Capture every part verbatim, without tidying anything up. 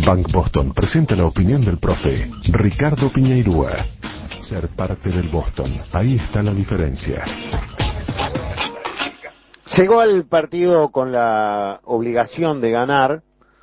Bank Boston presenta la opinión del profe Ricardo Piñeirúa. Ser parte del Boston, ahí está la diferencia. Llegó al partido con la obligación de ganar.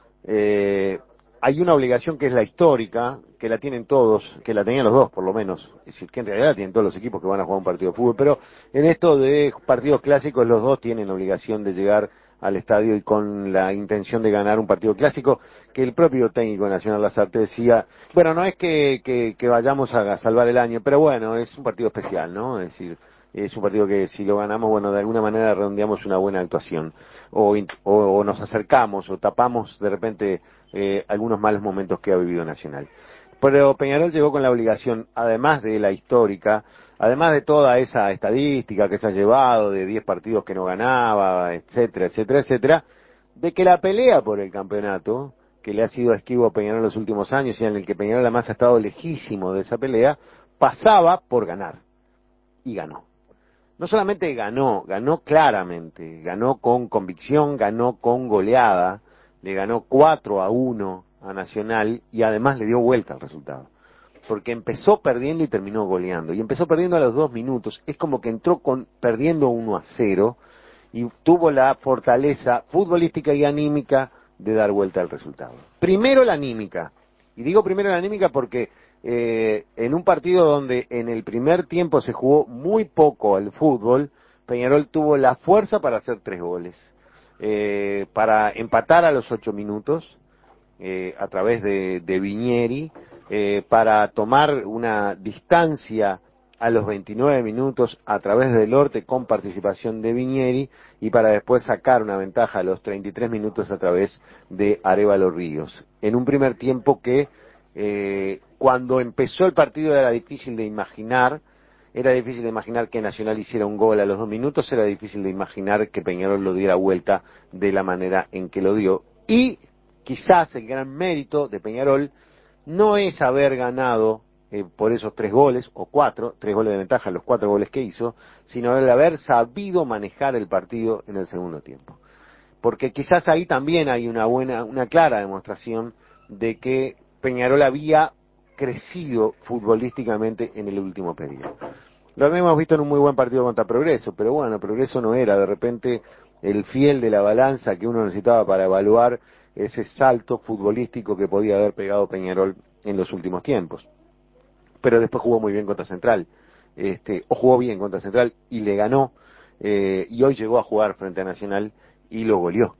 Eh, hay una obligación que es la histórica, que la tienen todos, que la tenían los dos por lo menos, es decir, que en realidad la tienen todos los equipos que van a jugar un partido de fútbol, pero en esto de partidos clásicos los dos tienen obligación de llegar al estadio y con la intención de ganar un partido clásico, que el propio técnico Nacional Lasarte decía, bueno, no es que, que, que vayamos a salvar el año, pero bueno, es un partido especial, ¿no? Es decir, es un partido que si lo ganamos, bueno, de alguna manera redondeamos una buena actuación, o, o, o nos acercamos, o tapamos de repente eh, algunos malos momentos que ha vivido Nacional. Pero Peñarol llegó con la obligación, además de la histórica, además de toda esa estadística que se ha llevado, de diez partidos que no ganaba, etcétera, etcétera, etcétera, de que la pelea por el campeonato, que le ha sido esquivo a Peñarol en los últimos años y en el que Peñarol además ha estado lejísimo de esa pelea, pasaba por ganar. Y ganó. No solamente ganó, ganó claramente, ganó con convicción, ganó con goleada, le ganó cuatro a uno a Nacional y además le dio vuelta al resultado. Porque empezó perdiendo y terminó goleando. Y empezó perdiendo a los dos minutos. Es como que entró con perdiendo uno a cero y tuvo la fortaleza futbolística y anímica de dar vuelta al resultado. Primero la anímica. Y digo primero la anímica porque eh, en un partido donde en el primer tiempo se jugó muy poco al fútbol, Peñarol tuvo la fuerza para hacer tres goles. Eh, para empatar a los ocho minutos. Eh, a través de, de Viñeri, eh, para tomar una distancia a los veintinueve minutos a través del Orte con participación de Viñeri y para después sacar una ventaja a los treinta y tres minutos a través de Arévalo Ríos. En un primer tiempo que eh, cuando empezó el partido era difícil de imaginar, era difícil de imaginar que Nacional hiciera un gol a los dos minutos, era difícil de imaginar que Peñarol lo diera vuelta de la manera en que lo dio. Y quizás el gran mérito de Peñarol no es haber ganado eh, por esos tres goles, o cuatro, tres goles de ventaja, los cuatro goles que hizo, sino el haber sabido manejar el partido en el segundo tiempo. Porque quizás ahí también hay una buena, una clara demostración de que Peñarol había crecido futbolísticamente en el último periodo. Lo habíamos visto en un muy buen partido contra Progreso, pero bueno, Progreso no era de repente el fiel de la balanza que uno necesitaba para evaluar ese salto futbolístico que podía haber pegado Peñarol en los últimos tiempos. Pero después jugó muy bien contra Central, este, o jugó bien contra Central y le ganó, eh, y hoy llegó a jugar frente a Nacional y lo goleó.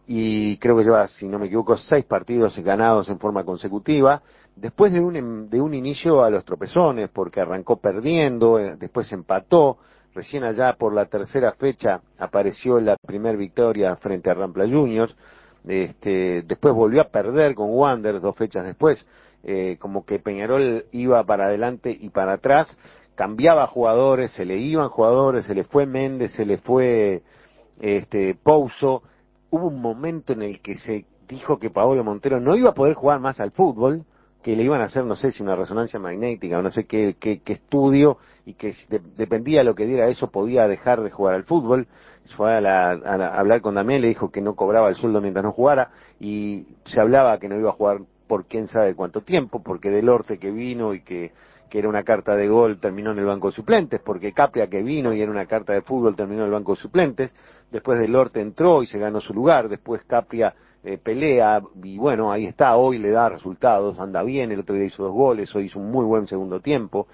Y creo que lleva, si no me equivoco, seis partidos ganados en forma consecutiva, después de un, de un inicio a los tropezones, porque arrancó perdiendo, después empató, recién allá por la tercera fecha apareció la primer victoria frente a Rampla Juniors, este, después volvió a perder con Wander dos fechas después, eh, como que Peñarol iba para adelante y para atrás, cambiaba jugadores, se le iban jugadores, se le fue Méndez, se le fue este Pouso. Hubo un momento en el que se dijo que Paolo Montero no iba a poder jugar más al fútbol, que le iban a hacer, no sé si una resonancia magnética o no sé qué, qué, qué estudio, y que si de, dependía de lo que diera eso podía dejar de jugar al fútbol. Fue a, la, a, la, a hablar con Damián, le dijo que no cobraba el sueldo mientras no jugara, y se hablaba que no iba a jugar por quién sabe cuánto tiempo, porque Del Orte que vino y que, que era una carta de gol terminó en el banco de suplentes, porque Capria que vino y era una carta de fútbol terminó en el banco de suplentes, después Del Orte entró y se ganó su lugar, después Capria eh, pelea y bueno, ahí está, hoy le da resultados, anda bien, el otro día hizo dos goles, hoy hizo un muy buen segundo tiempo,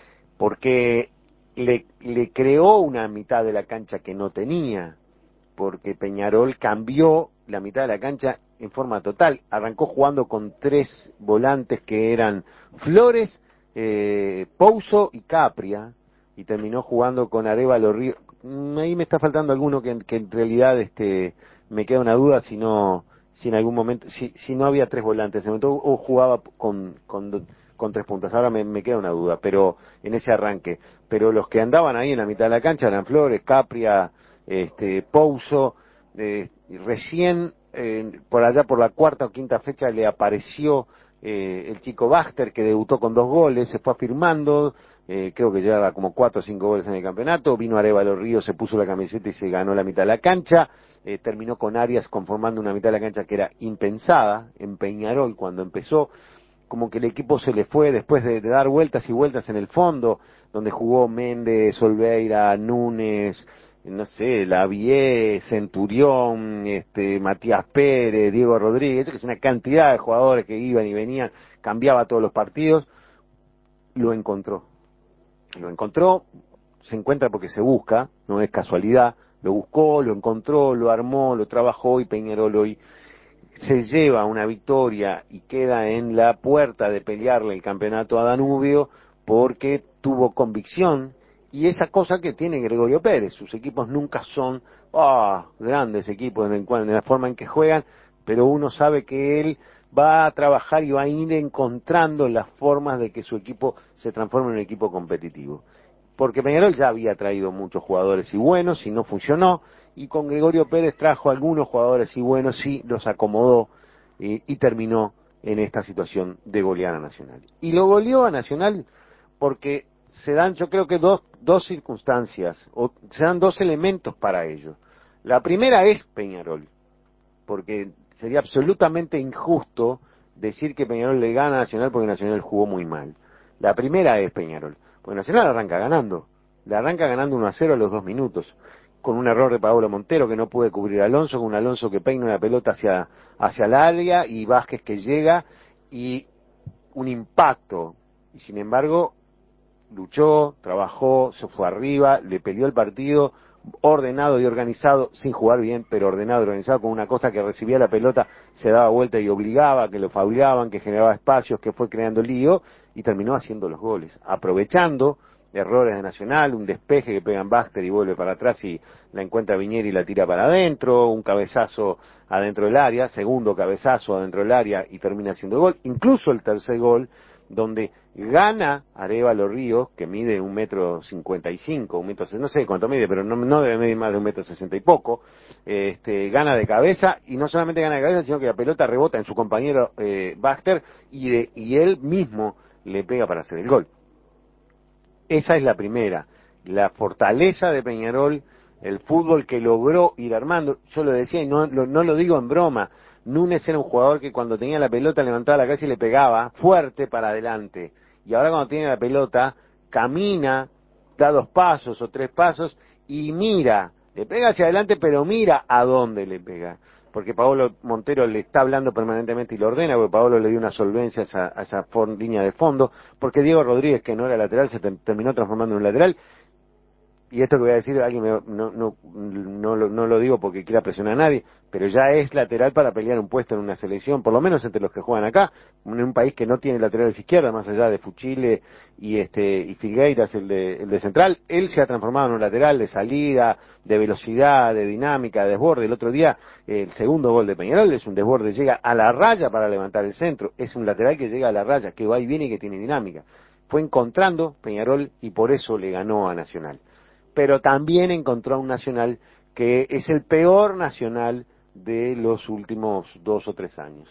porque le, le creó una mitad de la cancha que no tenía, porque Peñarol cambió la mitad de la cancha en forma total, arrancó jugando con tres volantes que eran Flores, eh, Pouso y Capria, y terminó jugando con Arévalo Ríos. Ahí me está faltando alguno que, que en realidad este me queda una duda si no, si en algún momento, si, si no había tres volantes, en momento, o jugaba con, con, con tres puntas, ahora me, me queda una duda, pero en ese arranque, pero los que andaban ahí en la mitad de la cancha eran Flores, Capria, este Pouso, eh, recién eh, por allá por la cuarta o quinta fecha le apareció eh, el chico Baxter, que debutó con dos goles, se fue afirmando, eh, creo que llevaba como cuatro o cinco goles en el campeonato, vino Arévalo Ríos, se puso la camiseta y se ganó la mitad de la cancha, eh, terminó con Arias conformando una mitad de la cancha que era impensada en Peñarol cuando empezó, como que el equipo se le fue después de, de dar vueltas y vueltas en el fondo, donde jugó Méndez, Olveira, Núñez, no sé, Lavie, Centurión, este, Matías Pérez, Diego Rodríguez, que es una cantidad de jugadores que iban y venían, cambiaba todos los partidos, lo encontró. Lo encontró, se encuentra porque se busca, no es casualidad, lo buscó, lo encontró, lo armó, lo trabajó y Peñarol hoy se lleva una victoria y queda en la puerta de pelearle el campeonato a Danubio porque tuvo convicción y esa cosa que tiene Gregorio Pérez. Sus equipos nunca son oh, grandes equipos en, el cual, en la forma en que juegan, pero uno sabe que él va a trabajar y va a ir encontrando las formas de que su equipo se transforme en un equipo competitivo. Porque Peñarol ya había traído muchos jugadores y buenos y no funcionó, y con Gregorio Pérez trajo algunos jugadores y buenos y los acomodó eh, y terminó en esta situación de golear a Nacional. Y lo goleó a Nacional porque se dan, yo creo que dos, dos circunstancias, o se dan dos elementos para ello. La primera es Peñarol, porque sería absolutamente injusto decir que Peñarol le gana a Nacional porque Nacional jugó muy mal. La primera es Peñarol, porque Nacional arranca ganando, le arranca ganando uno a cero a los dos minutos, con un error de Paolo Montero que no puede cubrir a Alonso, con un Alonso que peina una pelota hacia, hacia la área y Vázquez que llega y un impacto, y sin embargo luchó, trabajó, se fue arriba, le peleó el partido, ordenado y organizado, sin jugar bien, pero ordenado y organizado, con una Costa que recibía la pelota, se daba vuelta y obligaba, que lo fauleaban, que generaba espacios, que fue creando lío, y terminó haciendo los goles, aprovechando errores de Nacional, un despeje que pegan Baxter y vuelve para atrás y la encuentra Viñeri y la tira para adentro, un cabezazo adentro del área, segundo cabezazo adentro del área y termina haciendo gol, incluso el tercer gol, donde gana Arévalo Ríos, que mide un metro cincuenta y cinco, un metro, no sé cuánto mide, pero no, no debe medir más de un metro sesenta y poco, este, gana de cabeza, y no solamente gana de cabeza, sino que la pelota rebota en su compañero eh, Baxter, y, de, y él mismo le pega para hacer el gol. Esa es la primera, la fortaleza de Peñarol, el fútbol que logró ir armando, yo lo decía y no lo, no lo digo en broma, Núñez era un jugador que cuando tenía la pelota levantaba la cabeza y le pegaba fuerte para adelante, y ahora cuando tiene la pelota camina, da dos pasos o tres pasos y mira, le pega hacia adelante pero mira a dónde le pega, porque Paolo Montero le está hablando permanentemente y lo ordena, porque Paolo le dio una solvencia a esa, a esa for, línea de fondo, porque Diego Rodríguez, que no era lateral, se te, terminó transformando en un lateral, y esto que voy a decir, alguien me, no, no, no, lo, no lo digo porque quiera presionar a nadie, pero ya es lateral para pelear un puesto en una selección, por lo menos entre los que juegan acá, en un país que no tiene laterales izquierda, más allá de Fuchile y este y Figueiras, el de, el de central, él se ha transformado en un lateral de salida, de velocidad, de dinámica, de desborde. El otro día, el segundo gol de Peñarol es un desborde, llega a la raya para levantar el centro, es un lateral que llega a la raya, que va y viene y que tiene dinámica. Fue encontrando Peñarol y por eso le ganó a Nacional. Pero también encontró a un Nacional que es el peor Nacional de los últimos dos o tres años.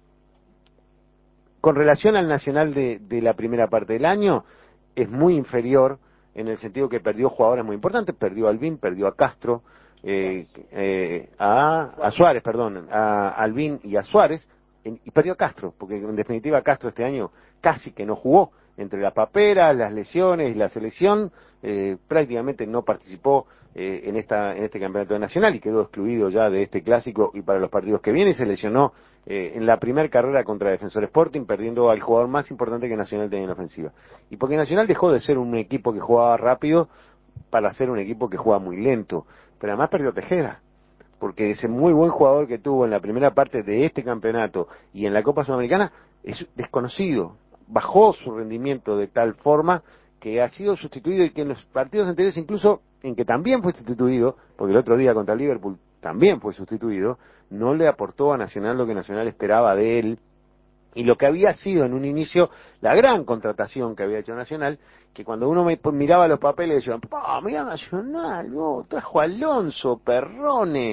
Con relación al Nacional de, de la primera parte del año, es muy inferior en el sentido que perdió jugadores muy importantes, perdió a Albín, perdió a Castro, eh, eh, a, a Suárez, perdón, a Albín y a Suárez, en, y perdió a Castro, porque en definitiva Castro este año casi que no jugó, entre la papera, las lesiones y la selección, eh, prácticamente no participó eh, en esta en este campeonato nacional y quedó excluido ya de este clásico y para los partidos que vienen, se lesionó eh, en la primera carrera contra Defensor Sporting, perdiendo al jugador más importante que Nacional tenía en la ofensiva. Y porque Nacional dejó de ser un equipo que jugaba rápido para ser un equipo que juega muy lento, pero además perdió Tejera, porque ese muy buen jugador que tuvo en la primera parte de este campeonato y en la Copa Sudamericana es desconocido, bajó su rendimiento de tal forma que ha sido sustituido y que en los partidos anteriores incluso en que también fue sustituido, porque el otro día contra el Liverpool también fue sustituido, no le aportó a Nacional lo que Nacional esperaba de él y lo que había sido en un inicio la gran contratación que había hecho Nacional, que cuando uno me miraba los papeles decían, ¡pah, mira Nacional, oh, trajo a Alonso, Perrone,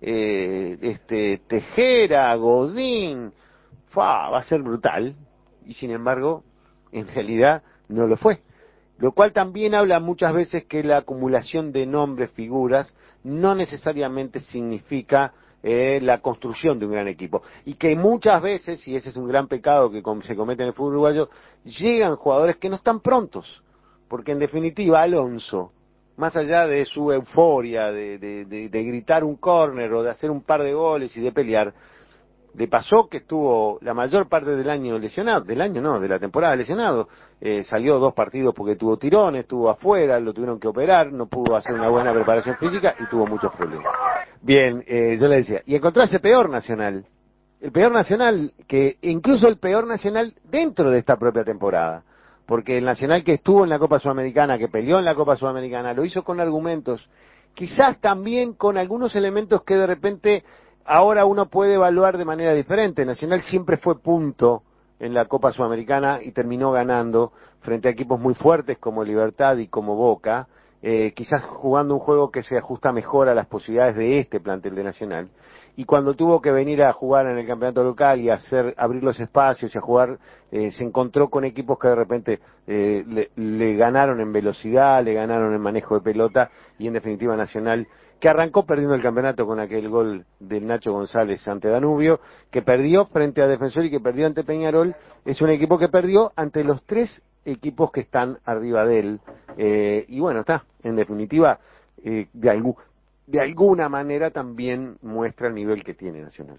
eh, este, Tejera, Godín, fa, va a ser brutal, y sin embargo, en realidad no lo fue. Lo cual también habla muchas veces que la acumulación de nombres, figuras, no necesariamente significa eh, la construcción de un gran equipo. Y que muchas veces, y ese es un gran pecado que se comete en el fútbol uruguayo, llegan jugadores que no están prontos. Porque en definitiva, Alonso, más allá de su euforia, de, de, de, de gritar un córner o de hacer un par de goles y de pelear, le pasó que estuvo la mayor parte del año lesionado, del año no, de la temporada lesionado, eh, salió dos partidos porque tuvo tirones, estuvo afuera, lo tuvieron que operar, no pudo hacer una buena preparación física y tuvo muchos problemas. Bien, eh, yo le decía, y encontró ese peor Nacional, el peor Nacional, que incluso el peor Nacional dentro de esta propia temporada, porque el Nacional que estuvo en la Copa Sudamericana, que peleó en la Copa Sudamericana, lo hizo con argumentos, quizás también con algunos elementos que de repente ahora uno puede evaluar de manera diferente. Nacional siempre fue punto en la Copa Sudamericana y terminó ganando frente a equipos muy fuertes como Libertad y como Boca, eh, quizás jugando un juego que se ajusta mejor a las posibilidades de este plantel de Nacional. Y cuando tuvo que venir a jugar en el campeonato local y hacer abrir los espacios y a jugar, eh, se encontró con equipos que de repente eh, le, le ganaron en velocidad, le ganaron en manejo de pelota y en definitiva Nacional, que arrancó perdiendo el campeonato con aquel gol del Nacho González ante Danubio, que perdió frente a Defensor y que perdió ante Peñarol, es un equipo que perdió ante los tres equipos que están arriba de él. Eh, y bueno, está, en definitiva, eh, de, algún, de alguna manera también muestra el nivel que tiene Nacional.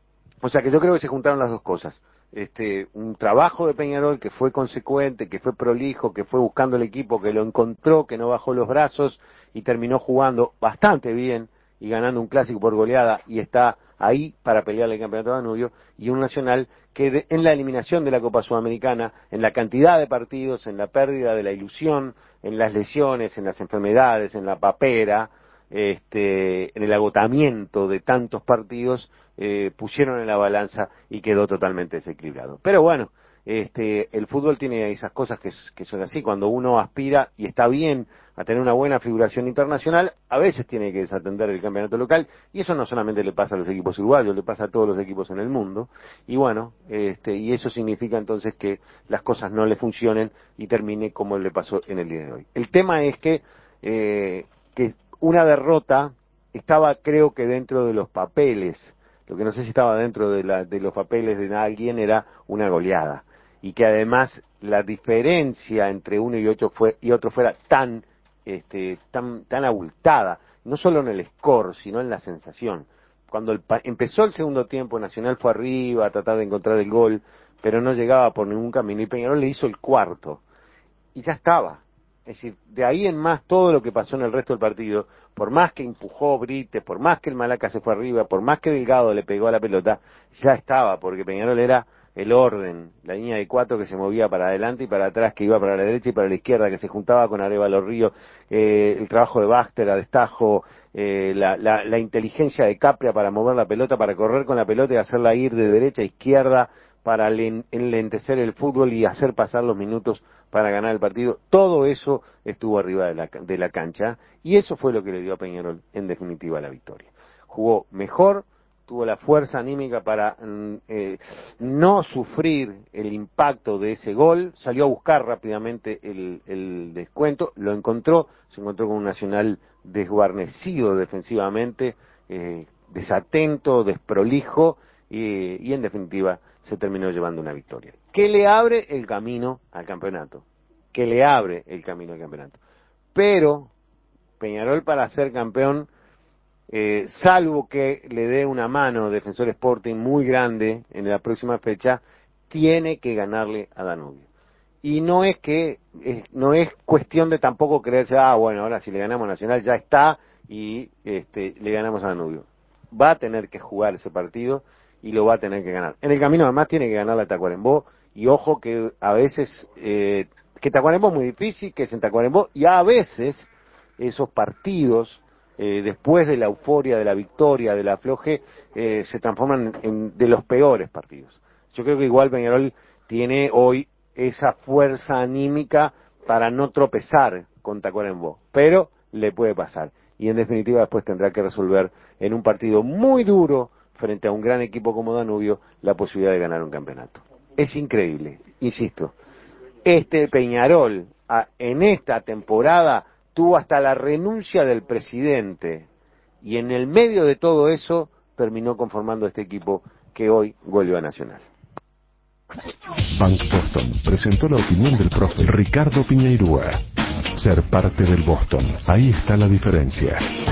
O sea que yo creo que se juntaron las dos cosas. Este, un trabajo de Peñarol que fue consecuente, que fue prolijo, que fue buscando el equipo, que lo encontró, que no bajó los brazos y terminó jugando bastante bien y ganando un clásico por goleada y está ahí para pelear el campeonato de Danubio, y un Nacional que de, en la eliminación de la Copa Sudamericana, en la cantidad de partidos, en la pérdida de la ilusión, en las lesiones, en las enfermedades, en la papera, este, en el agotamiento de tantos partidos, eh, pusieron en la balanza y quedó totalmente desequilibrado. Pero bueno, este, el fútbol tiene esas cosas que, que son así. Cuando uno aspira y está bien a tener una buena figuración internacional, a veces tiene que desatender el campeonato local, y eso no solamente le pasa a los equipos uruguayos, le pasa a todos los equipos en el mundo, y bueno, este, y eso significa entonces que las cosas no le funcionen y termine como le pasó en el día de hoy. El tema es que, eh, que una derrota estaba, creo que dentro de los papeles, lo que no sé si estaba dentro de, la, de los papeles de alguien era una goleada, y que además la diferencia entre uno y otro, fue, y otro fuera tan, este, tan, tan abultada, no solo en el score, sino en la sensación. Cuando el, empezó el segundo tiempo, Nacional fue arriba a tratar de encontrar el gol, pero no llegaba por ningún camino, y Peñarol le hizo el cuarto, y ya estaba. Es decir, de ahí en más todo lo que pasó en el resto del partido, por más que empujó Brites, por más que el Malaca se fue arriba, por más que Delgado le pegó a la pelota, ya estaba, porque Peñarol era el orden, la línea de cuatro que se movía para adelante y para atrás, que iba para la derecha y para la izquierda, que se juntaba con Arévalo Río, eh, el trabajo de Baxter a destajo, eh, la, la, la inteligencia de Capria para mover la pelota, para correr con la pelota y hacerla ir de derecha a izquierda, para enlentecer el fútbol y hacer pasar los minutos para ganar el partido. Todo eso estuvo arriba de la, de la cancha, y eso fue lo que le dio a Peñarol en definitiva la victoria. Jugó mejor, tuvo la fuerza anímica para eh, no sufrir el impacto de ese gol, salió a buscar rápidamente el, el descuento, lo encontró, se encontró con un Nacional desguarnecido defensivamente, eh, desatento, desprolijo, y, y en definitiva se terminó llevando una victoria, que le abre el camino al campeonato, que le abre el camino al campeonato. Pero Peñarol, para ser campeón, eh, salvo que le dé una mano Defensor Sporting muy grande en la próxima fecha, tiene que ganarle a Danubio. Y no es que, es, no es cuestión de tampoco creerse, ah, bueno, ahora si le ganamos a Nacional ya está, y este, le ganamos a Danubio. Va a tener que jugar ese partido y lo va a tener que ganar. En el camino además tiene que ganar la Tacuarembó, y ojo que a veces, eh, que Tacuarembó es muy difícil, que es en Tacuarembó, y a veces esos partidos, eh, después de la euforia, de la victoria, del afloje, eh, se transforman en, en de los peores partidos. Yo creo que igual Peñarol tiene hoy esa fuerza anímica para no tropezar con Tacuarembó, pero le puede pasar. y en definitiva después tendrá que resolver en un partido muy duro frente a un gran equipo como Danubio la posibilidad de ganar un campeonato. Es increíble, insisto. Este Peñarol a, en esta temporada tuvo hasta la renuncia del presidente y en el medio de todo eso terminó conformando este equipo que hoy vuelve a Nacional. Bank Boston presentó la opinión del profe Ricardo Piñeirúa. Ser parte del Boston, ahí está la diferencia.